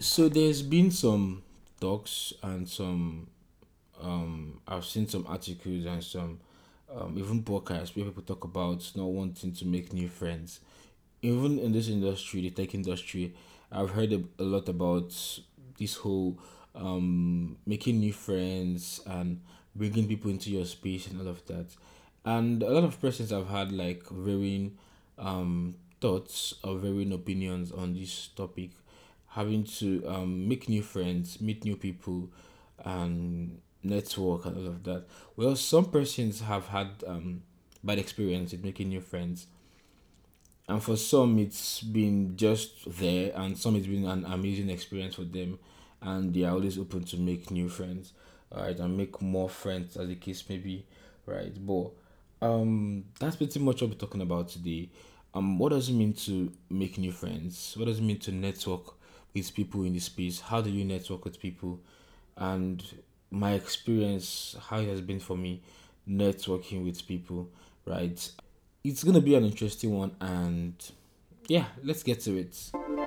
So there's been some talks and some I've seen some articles and some even podcasts where people talk about not wanting to make new friends. Even in this industry, the tech industry, I've heard a lot about this whole making new friends and bringing people into your space and all of that. And a lot of persons have had like varying thoughts or varying opinions on this topic, having to make new friends, meet new people, and network and all of that. Well, some persons have had bad experience with making new friends, and for some it's been just there, and some it's been an amazing experience for them, and they are always open to make new friends, right, and make more friends as the case may be, right. But that's pretty much what we're talking about today. What does it mean to make new friends? What does it mean to network with people in the space? How do you network with people? And my experience, how it has been for me networking with people, right? It's gonna be an interesting one, and yeah, let's get to it.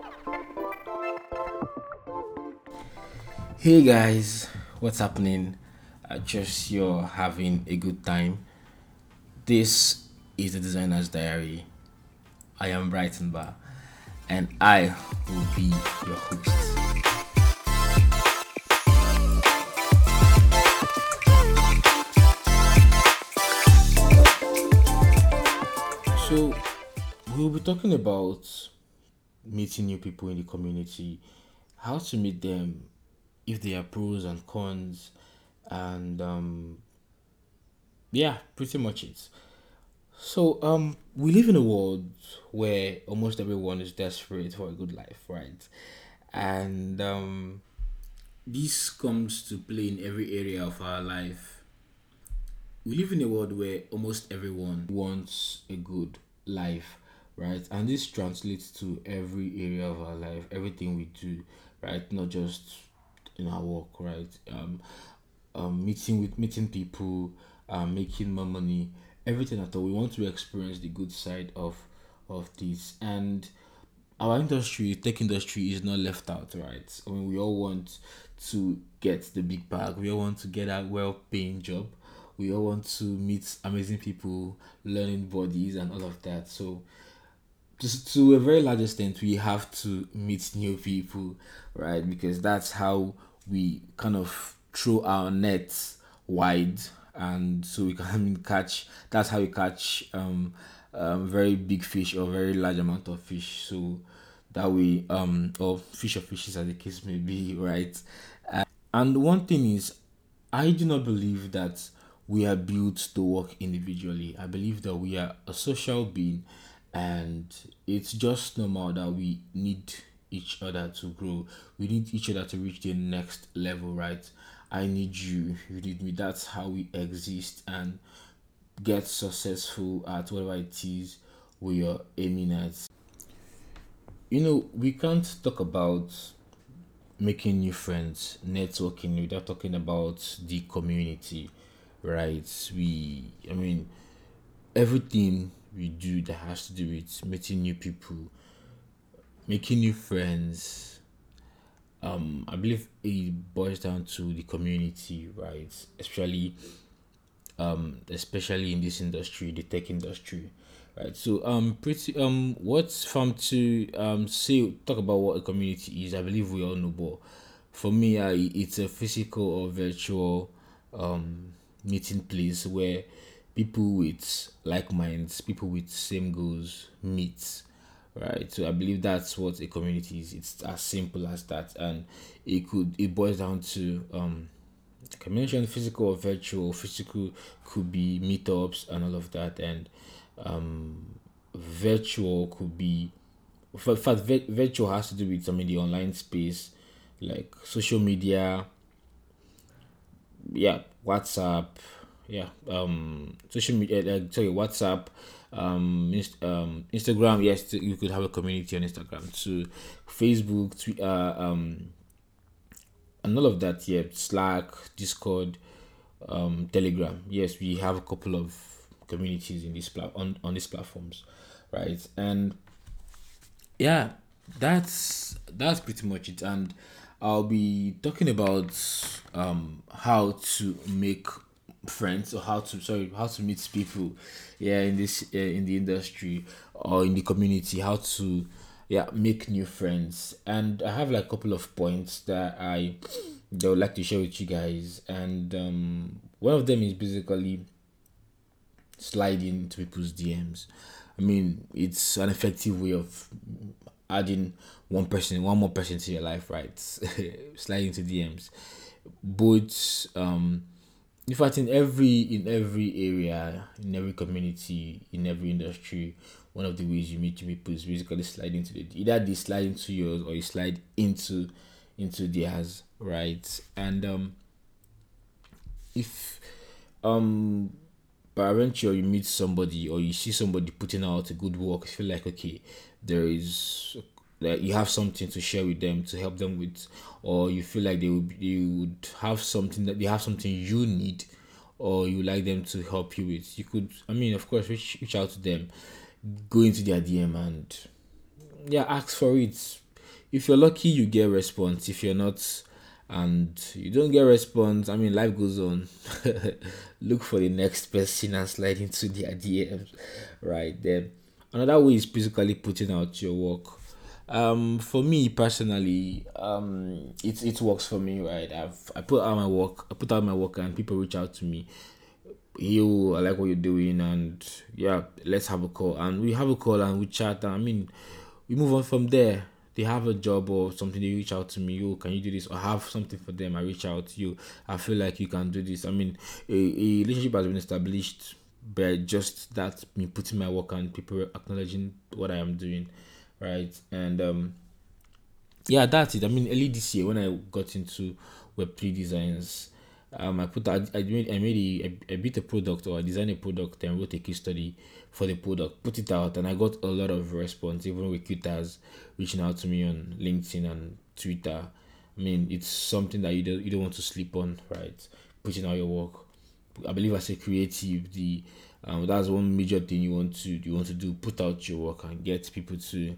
Hey guys, what's happening? I trust you're having a good time. This is the Designer's Diary. I am Brighton Bar, and I will be your host. So, we'll be talking about meeting new people in the community, how to meet them, if there are pros and cons, and yeah, pretty much it. So, we live in a world where almost everyone is desperate for a good life, right? And this comes to play in every area of our life. We live in a world where almost everyone wants a good life, right? And this translates to every area of our life, everything we do, right? Not just in our work, right? Meeting people, making more money, everything at all. We want to experience the good side of this, and our industry, tech industry, is not left out, right? I mean, we all want to get the big bag. We all want to get a well-paying job. We all want to meet amazing people, learning bodies, and all of that. So, just to a very large extent, we have to meet new people, right? Because that's how we kind of throw our nets wide, and so we can catch. That's how we catch very big fish or very large amount of fish. So that we or fish or fishes as the case may be, right? And one thing is, I do not believe that we are built to work individually. I believe that we are a social being, and it's just normal that we need each other to grow. We need each other to reach the next level, right? I need you, you need me. That's how we exist and get successful at whatever it is we are aiming at. We can't talk about making new friends, networking without talking about the community, right? I mean, everything we do that has to do with meeting new people, making new friends, I believe it boils down to the community, right? Especially in this industry, the tech industry, right? So pretty what's fun to say talk about what a community is. I believe we all know, but for me, it's a physical or virtual meeting place where people with like minds, people with same goals meet, right? So I believe that's what a community is. It's as simple as that, and it boils down to like I mentioned, physical or virtual. Physical could be meetups and all of that, and virtual could be. For fact, virtual has to do with some in the online space, like social media, yeah, WhatsApp, yeah, social media, like sorry, WhatsApp, Instagram. Yes, you could have a community on Instagram. So Facebook, Twitter, and all of that. Yeah, Slack, Discord, Telegram. Yes, we have a couple of communities in on these platforms, right? And yeah, That's pretty much it, and I'll be talking about how to make friends, or how to meet people, yeah, in this in the industry or in the community, how to, yeah, make new friends. And I have like a couple of points that I would like to share with you guys, and one of them is basically sliding into people's DMs. I mean, it's an effective way of adding one more person to your life, right? Sliding into DMs. Both, in fact, in every area, in every community, in every industry, one of the ways you meet people is basically sliding into either they slide into yours or you slide into theirs, right? And if um peradventure you meet somebody or you see somebody putting out a good work, you feel like, okay, there is, like, you have something to share with them, to help them with, or you feel like you would have something, that they have something you need, or you would like them to help you with, you could, I mean, of course, reach out to them, go into their DM, and yeah, ask for it. If you're lucky, you get response. If you're not, and you don't get response, I mean, life goes on. Look for the next person and slide into their DMs. Right then, another way is basically putting out your work. For me personally, it works for me, right? I put out my work, and people reach out to me. You, I like what you're doing, and yeah, let's have a call. And we have a call and we chat. And I mean, we move on from there. They have a job or something, they reach out to me. You, can you do this? Or have something for them, I reach out to you. I feel like you can do this. I mean, a relationship has been established by just that, me putting my work and people acknowledging what I am doing, right? And yeah, that's it. I mean, early this year when I got into Web3 designs, I made I built a product, or I designed a product and wrote a case study for the product, put it out, and I got a lot of response, even recruiters reaching out to me on LinkedIn and Twitter. I mean, it's something that you don't want to sleep on, right? Putting out your work. I believe as a creative, the that's one major thing you want to do. Put out your work and get people to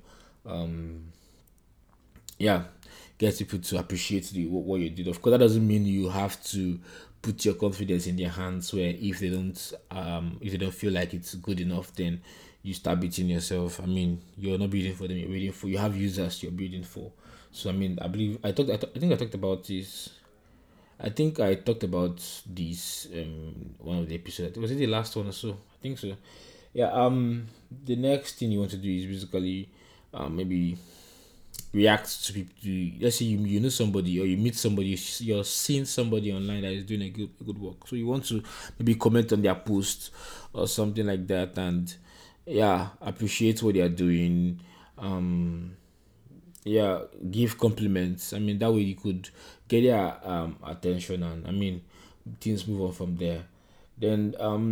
yeah, get people to appreciate what you did. Of course, that doesn't mean you have to put your confidence in their hands, where if they don't feel like it's good enough, then you start beating yourself. I mean, you're not building for them, you're building for, you have users you're building for. So I mean, I believe I think I talked about this. I think I talked about this one of the episodes. Was it the last one or so? I think so. Yeah. The next thing you want to do is basically maybe react to people. Let's say you know somebody, or you meet somebody, you're seeing somebody online that is doing a good work, so you want to maybe comment on their post or something like that, and yeah, appreciate what they are doing. Yeah, give compliments. I mean, that way you could get their attention, and I mean, things move on from there. Then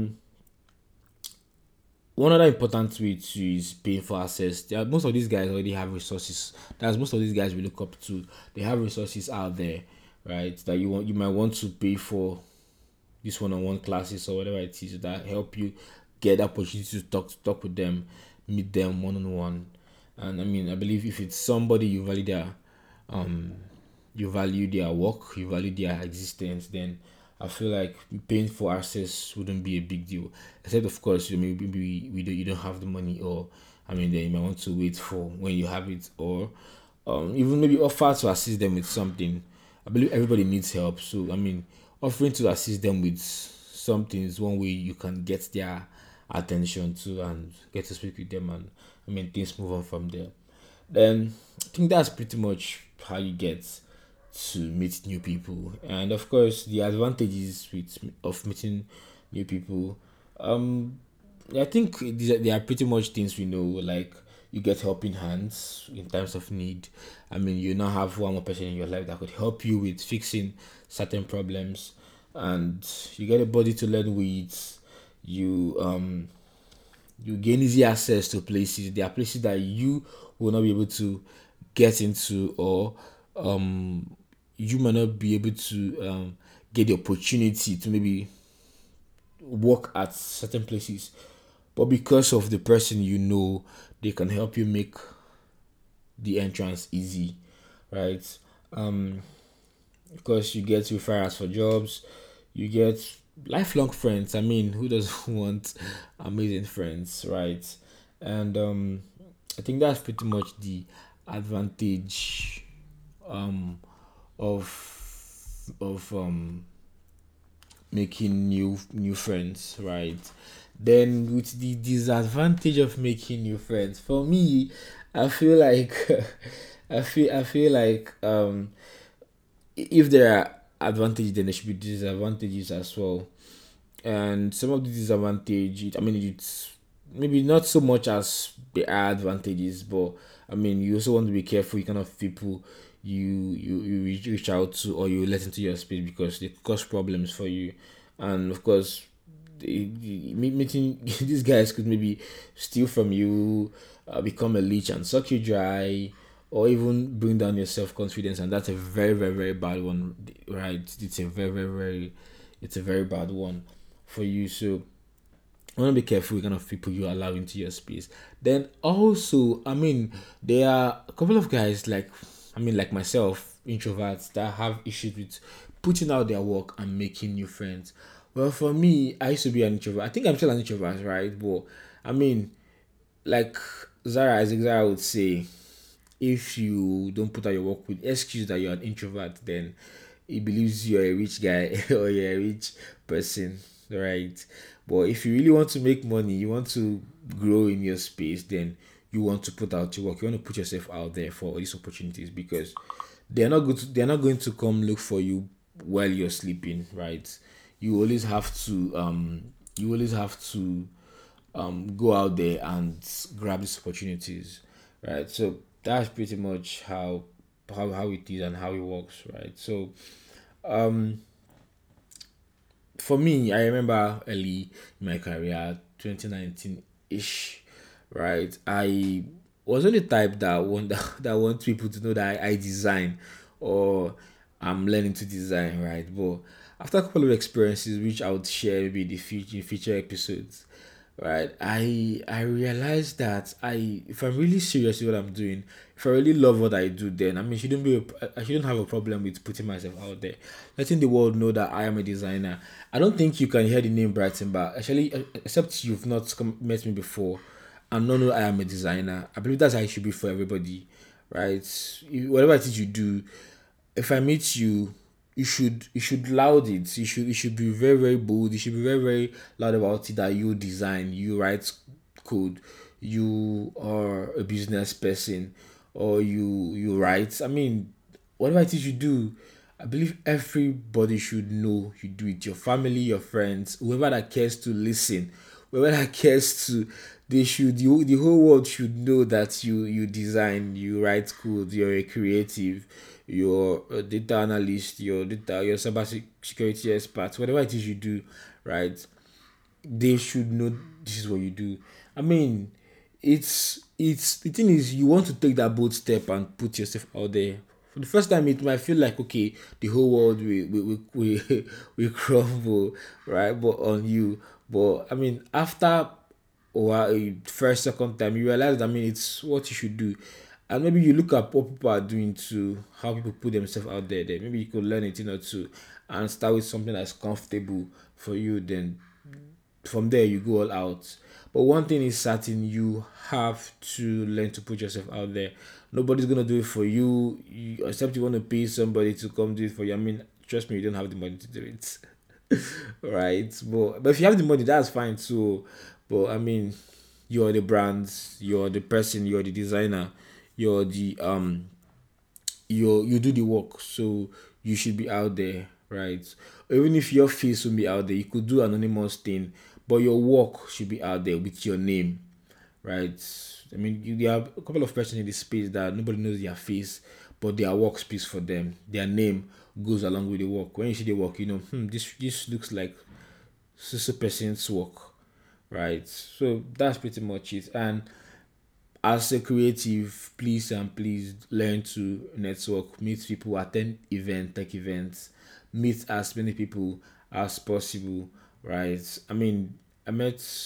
one other important way too is paying for access. Most of these guys already have resources. That's most of these guys we look up to. They have resources out there, right? That you might want to pay for this one-on-one classes or whatever it is that help you get the opportunity to talk with them, meet them one-on-one. And I mean, I believe if it's somebody um you value their work, you value their existence, then I feel like paying for access wouldn't be a big deal. Except, of course, maybe you don't have the money, or I mean, then you might want to wait for when you have it, or even maybe offer to assist them with something. I believe everybody needs help, so I mean, offering to assist them with something is one way you can get their attention to and get to speak with them, and I mean, things move on from there. Then I think that's pretty much how you get to meet new people, and of course the advantages of meeting new people. Um, I think they are pretty much things we know. Like, you get helping hands in times of need. I mean, you now have one more person in your life that could help you with fixing certain problems, and you get a body to learn with. You you gain easy access to places. There are places that you will not be able to get into, or you might not be able to get the opportunity to maybe work at certain places. But because of the person you know, they can help you make the entrance easy, right? Um, of course, you get referrals for jobs, you get lifelong friends. I mean, who doesn't want amazing friends, right? And I think that's pretty much the advantage um, of making new friends, right? Then with the disadvantage of making new friends, for me, I feel like I feel like if there are advantages, then there should be disadvantages as well. And some of the disadvantages, I mean, it's maybe not so much as the advantages, but I mean, you also want to be careful. You kind of people you reach out to or you let into your space because they cause problems for you, and of course, meeting these guys could maybe steal from you, become a leech and suck you dry, or even bring down your self confidence, and that's a very bad one, right? It's a it's a very bad one for you. So I want to be careful with kind of people you allow into your space. Then also, I mean, there are a couple of guys like, I mean, like myself, introverts that have issues with putting out their work and making new friends. Well, for me, I used to be an introvert. I think I'm still an introvert, right? But I mean, like Isaac Zara would say, if you don't put out your work with excuse that you're an introvert, then he believes you're a rich guy or you're a rich person, right? But if you really want to make money, you want to grow in your space, then you want to put out your work. You want to put yourself out there for all these opportunities because they're not going to come look for you while you're sleeping, right? You always have to you always have to go out there and grab these opportunities, right? So that's pretty much how it is and how it works, right? So for me, I remember early in my career, 2019 ish, right? I wasn't the type that want that want people to know that I design or I'm learning to design, right? But after a couple of experiences, which I would share maybe in the future episodes, right? I realized that if I'm really serious with what I'm doing, if I really love what I do, then I mean, I shouldn't have a problem with putting myself out there, letting the world know that I am a designer. I don't think you can hear the name Brighton, but actually, except you've not met me before and not know I am a designer. I believe that's how it should be for everybody, right? Whatever it is you do, if I meet you, you should loud it. You should be very bold. You should be very loud about it that you design, you write code, you are a business person, or you write. I mean, whatever it is you do, I believe everybody should know you do it. Your family, your friends, whoever that cares to listen, whoever that cares to, the whole world should know that you design, you write code, you're a creative, you're a data analyst, you're cyber security expert, whatever it is you do, right? They should know this is what you do. I mean, it's the thing is you want to take that bold step and put yourself out there. For the first time, it might feel like okay, the whole world we crumble, right? But on you, but I mean, after or first second time you realize I mean it's what you should do, and maybe you look at what people are doing to how people put themselves out there, then maybe you could learn a thing or two and start with something that's comfortable for you, then from there you go all out. But one thing is certain, you have to learn to put yourself out there. Nobody's gonna do it for you, except you want to pay somebody to come do it for you. I mean, trust me, you don't have the money to do it. Right? But if you have the money, that's fine too. But I mean, you're the brand, you're the person, you're the designer, you're the you do the work, so you should be out there, right? Even if your face will be out there, you could do anonymous thing, but your work should be out there with your name, right? I mean, you have a couple of persons in this space that nobody knows their face, but their work speaks for them. Their name goes along with the work. When you see the work, you know, this looks like so person's work, right? So that's pretty much it. And as a creative, please and please learn to network, meet people, attend tech events, meet as many people as possible, right? I mean, I met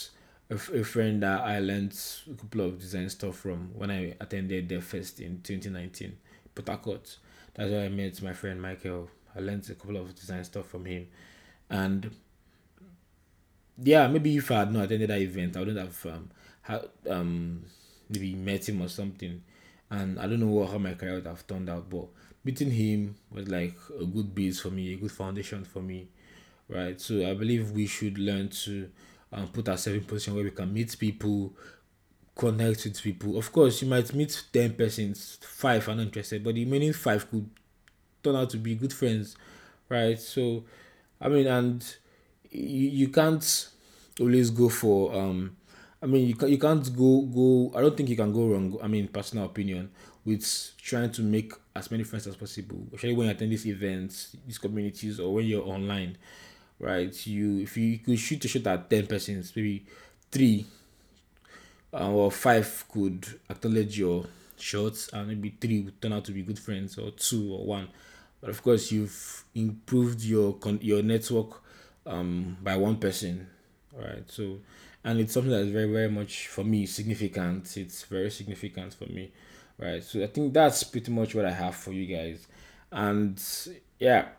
a friend that I learned a couple of design stuff from when I attended their fest in 2019, Port Harcourt. That's where I met my friend Michael. I learned a couple of design stuff from him, and yeah, maybe if I had not attended that event, I wouldn't have maybe met him or something. And I don't know how my career would have turned out, but meeting him was like a good base for me, a good foundation for me, right? So I believe we should learn to put ourselves in position where we can meet people, connect with people. Of course, you might meet 10 persons, five are not interested, but the remaining five could turn out to be good friends, right? So, I mean, and you can't always go for I mean, you can't go. I don't think you can go wrong. I mean, personal opinion with trying to make as many friends as possible, especially when you attend these events, these communities, or when you're online, right? If you could shoot a shot at 10 persons, maybe three or five could acknowledge your shots, and maybe three would turn out to be good friends, or two or one. But of course, you've improved your network by one person, right? So, and it's something that's very very much for me significant. It's very significant for me, right? So I think that's pretty much what I have for you guys, and yeah,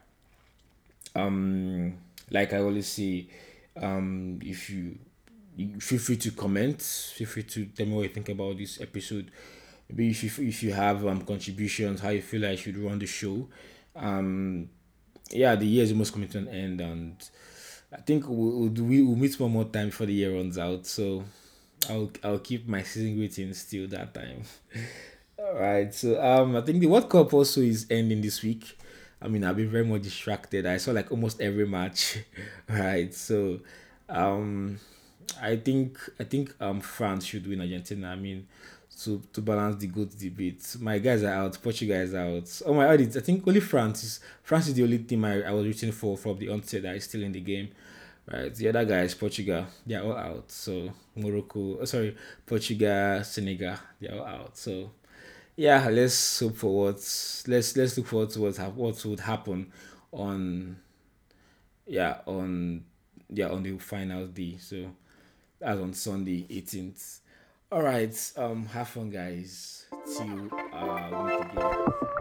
um like I always say, if you feel free to comment, feel free to tell me what you think about this episode. Maybe if you have contributions, how you feel I should run the show. um yeah, the year is almost coming to an end, and I think we'll meet one more time before the year runs out. So I'll keep my season greetings till that time. All right. So I think the World Cup also is ending this week. I mean, I've been very much distracted. I saw like almost every match. Right. So um I think France should win Argentina. I mean, to balance the good debate. My guys are out, Portugal is out. Oh my audit, I think only France is the only team I was rooting for from the onset that is still in the game. Right. The other guys, Portugal, they're all out. So Morocco, Portugal, Senegal, they're all out. So yeah, let's look forward to what would happen on yeah on on the final day. So that's on Sunday 18th. All right, have fun guys. Till we meet again.